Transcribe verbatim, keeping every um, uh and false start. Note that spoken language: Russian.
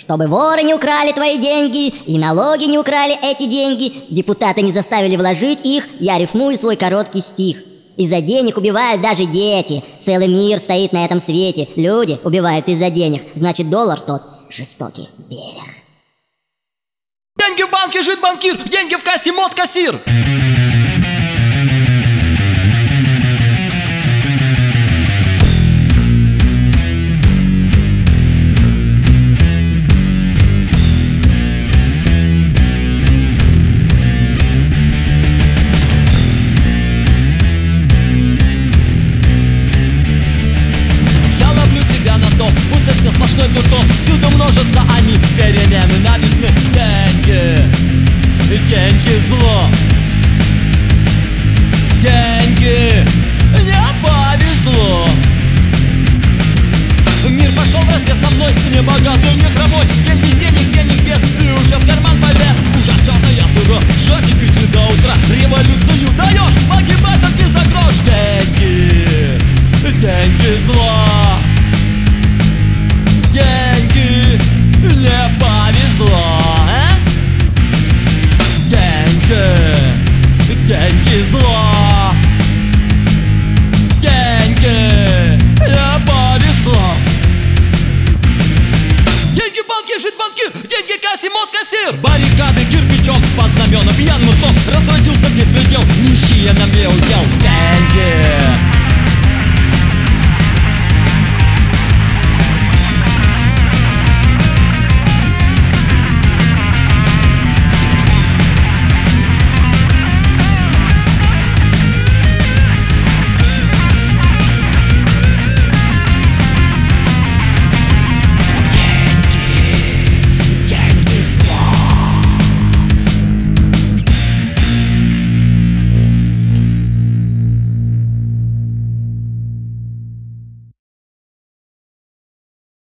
Чтобы воры не украли твои деньги и налоги не украли эти деньги, депутаты не заставили вложить их, я рифмую свой короткий стих. Из-за денег убивают даже дети. Целый мир стоит на этом свете. Люди убивают из-за денег. Значит, доллар тот жестокий берег. Деньги в банке, жит банкир, деньги в кассе, мод кассир. Будто все сплошной виртуоз, всюду множатся они, перемены нависны. Деньги, деньги зло. Деньги, не повезло. Мир пошел вразрез со мной, не богатый, не хромой. День без денег, денег без, и уже в карман полез. Уже черная дыра, жать и пить не до утра. Революцию даешь, погибать от не за грош. Деньги, деньги зло. Деньги, не повезло, а? Деньги, деньги зло. Деньги, не повезло. Деньги в банке, жит банкир, деньги кассе, мод кассир. Баррикады кирпичом под знаменом, пьяным ртом разродился беспредел, нищие нам не удел. Деньги.